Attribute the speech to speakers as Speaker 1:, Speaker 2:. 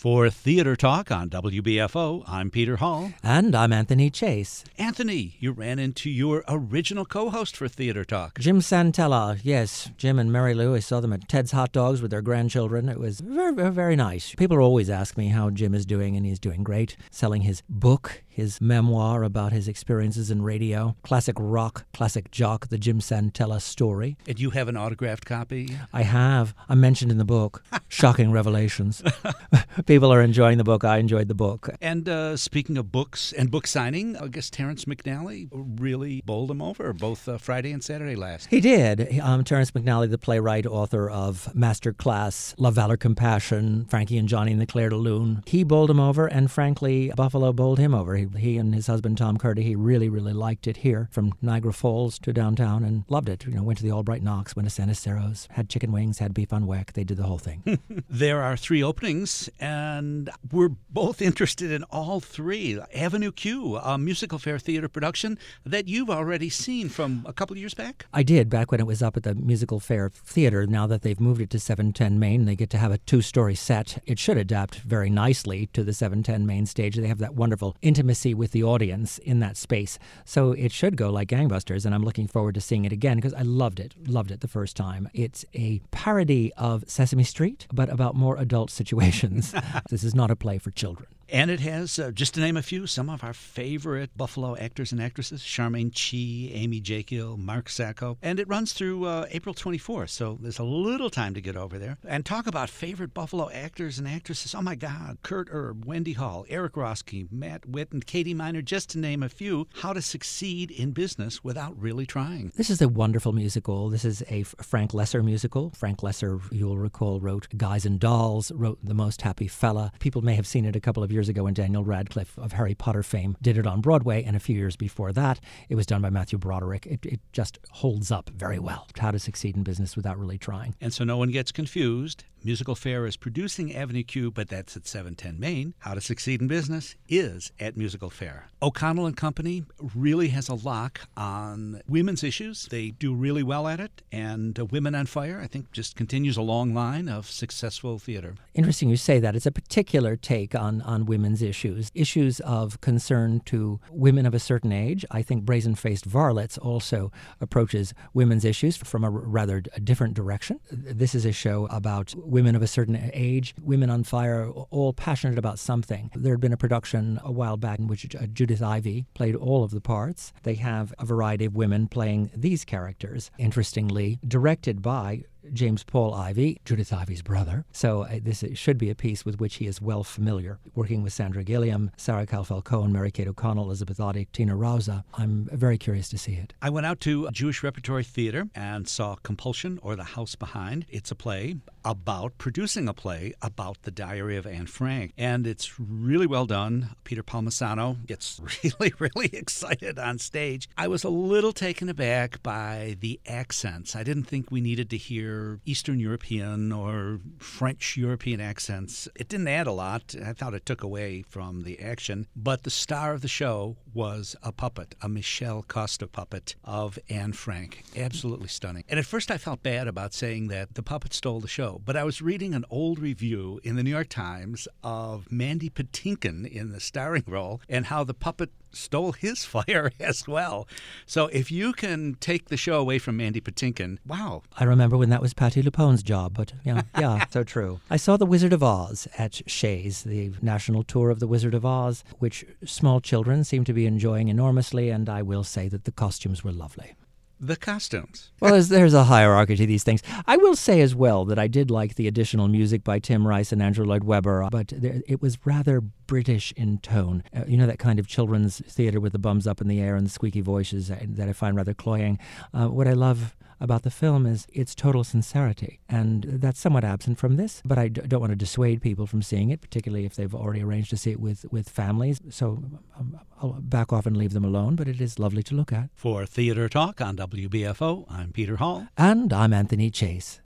Speaker 1: For Theater Talk on WBFO, I'm Peter Hall.
Speaker 2: And I'm Anthony Chase.
Speaker 1: Anthony, you ran into your original co-host for Theater Talk.
Speaker 2: Jim Santella, yes. Jim and Mary Lou, I saw them at Ted's Hot Dogs with their grandchildren. It was very, very, very nice. People always ask me how Jim is doing, and he's doing great. Selling his book, his memoir about his experiences in radio. Classic rock, classic jock, the Jim Santella story.
Speaker 1: And you have an autographed copy?
Speaker 2: I have. I'm mentioned in the book. Shocking revelations. People are enjoying the book. I enjoyed the book.
Speaker 1: And speaking of books and book signing, I guess Terrence McNally really bowled him over both Friday and Saturday last.
Speaker 2: He did. Terrence McNally, the playwright, author of Masterclass, Love, Valor, Compassion, Frankie and Johnny and the Clair de Lune. He bowled him over, and frankly, Buffalo bowled him over. He and his husband, Tom Curdy, he really, really liked it here, from Niagara Falls to downtown, and loved it. Went to the Albright Knox, went to San Aceros, had chicken wings, had beef on weck. They did the whole thing.
Speaker 1: There are 3 openings, and we're both interested in all 3. Avenue Q, a musical fair theater production that you've already seen from a couple of years back?
Speaker 2: I did, back when it was up at the Musical Fair Theater. Now that they've moved it to 710 Main, they get to have a 2-story set. It should adapt very nicely to the 710 Main stage. They have that wonderful intimacy with the audience in that space. So it should go like gangbusters, and I'm looking forward to seeing it again because I loved it the first time. It's a parody of Sesame Street, but about more adult situations. This is not a play for children.
Speaker 1: And it has, just to name a few, some of our favorite Buffalo actors and actresses, Charmaine Chi, Amy Jekyll, Mark Sacco. And it runs through April 24th, so there's a little time to get over there. And talk about favorite Buffalo actors and actresses. Oh, my God. Kurt Erb, Wendy Hall, Eric Roski, Matt Witt, and Katie Miner, just to name a few. How to succeed in business without really trying.
Speaker 2: This is a wonderful musical. This is a Frank Lesser musical. Frank Lesser, you'll recall, wrote Guys and Dolls, wrote The Most Happy Fella. People may have seen it a couple of years ago when Daniel Radcliffe of Harry Potter fame did it on Broadway, and a few years before that, it was done by Matthew Broderick. It just holds up very well. How to succeed in business without really trying.
Speaker 1: And so no one gets confused. Musical Fair is producing Avenue Q, but that's at 710 Main. How to Succeed in Business is at Musical Fair. O'Connell and Company really has a lock on women's issues. They do really well at it, and Women on Fire, I think, just continues a long line of successful theater.
Speaker 2: Interesting you say that. It's a particular take on women's issues of concern to women of a certain age. I think Brazen-Faced Varlets also approaches women's issues from a rather different direction. This is a show about women of a certain age, women on fire, all passionate about something. There had been a production a while back in which Judith Ivey played all of the parts. They have a variety of women playing these characters. Interestingly, directed by James Paul Ivey, Judith Ivey's brother. So this should be a piece with which he is well familiar. Working with Sandra Gilliam, Sarah Calfel-Cohen, Mary-Kate O'Connell, Elizabeth Oddick, Tina Rauza. I'm very curious to see it.
Speaker 1: I went out to Jewish Repertory Theater and saw Compulsion, or The House Behind. It's a play about producing a play about the diary of Anne Frank. And it's really well done. Peter Palmisano gets really, really excited on stage. I was a little taken aback by the accents. I didn't think we needed to hear Eastern European or French European accents. It didn't add a lot. I thought it took away from the action. But the star of the show was a puppet, a Michelle Costa puppet of Anne Frank. Absolutely stunning. And at first I felt bad about saying that the puppet stole the show. But I was reading an old review in the New York Times of Mandy Patinkin in the starring role and how the puppet stole his fire as well. So if you can take the show away from Mandy Patinkin, wow.
Speaker 2: I remember when that was Patti LuPone's job, but yeah, so true. I saw The Wizard of Oz at Shays, the national tour of The Wizard of Oz, which small children seem to be enjoying enormously, and I will say that the costumes were lovely.
Speaker 1: The costumes.
Speaker 2: Well, there's a hierarchy to these things. I will say as well that I did like the additional music by Tim Rice and Andrew Lloyd Webber, but it was rather British in tone. That kind of children's theater with the bums up in the air and the squeaky voices that I find rather cloying. What I love about the film is its total sincerity, and that's somewhat absent from this, but I don't want to dissuade people from seeing it, particularly if they've already arranged to see it with families, so I'll back off and leave them alone, but it is lovely to look at.
Speaker 1: For Theater Talk on WBFO, I'm Peter Hall.
Speaker 2: And I'm Anthony Chase.